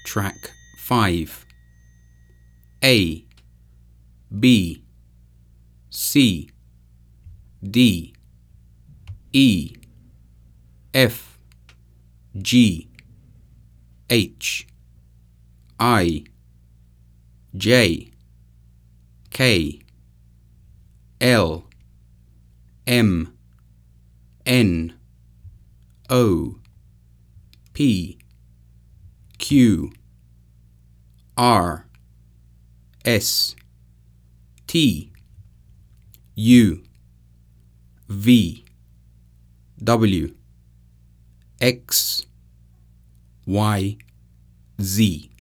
Track 5. A, B, C, D, E, F, G, H, I, J, K, L, M, N, O, P, Q, R, S, T, U, V, W, X, Y, Z.